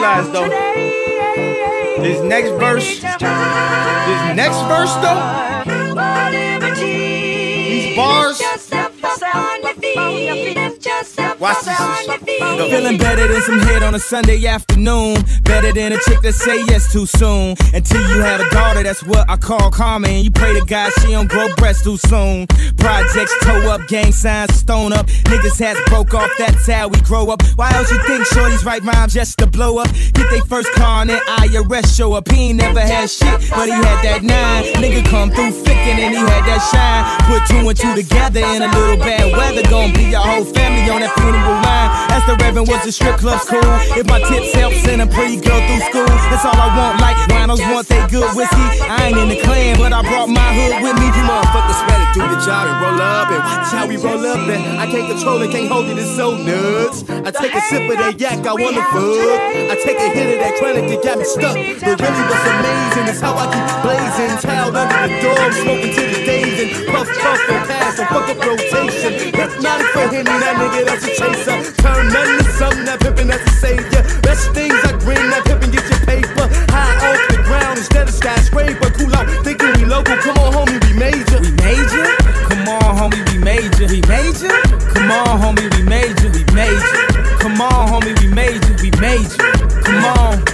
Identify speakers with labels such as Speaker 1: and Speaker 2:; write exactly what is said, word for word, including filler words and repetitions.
Speaker 1: realize though, this next verse, this next verse though, these bars. Watch this.
Speaker 2: Feeling better than some head on a Sunday afternoon. Better than a chick that say yes too soon. Until you have a daughter, that's what I call karma. And you pray to God she don't grow breasts too soon. Projects toe up, gang signs stone up. Niggas hats broke off, that's how we grow up. Why else you think shorties write rhymes just to blow up? Get they first car and then I R S show up. He ain't never had shit, but he had that nine. Nigga come through fickin' and he had that shine. Put two and two together in a little bad weather. Gonna be your whole family on that funeral line. Ask the Reverend, was the strip club's cool? If my tips help send a pretty girl through school, that's all I want. Like winos want they good whiskey. I ain't in the clan, but I brought my hood with me. You motherfuckers better do the job and roll up and watch how we roll up. And I can't control it, can't hold it, it's so nuts. I take a sip of that yak, I wanna fuck. I take a hit of that chronic, it got me stuck. But really what's amazing is how I keep blazing. Towel under the door, I'm smoking to the days. And puff, puff, and pass, and fuck up rotation. Hypnotic for Henny, that nigga that's a chaser. Turn nothing to something, that pimpin' that's a savior. Best things I bring, that pimpin' get your paper. High off the ground instead of skyscraper. Cool out, thinking we local, come on homie, we major. We major? Come on homie, we major. We major? Come on homie, we major. We major. Come on homie, we major. We major. Come on.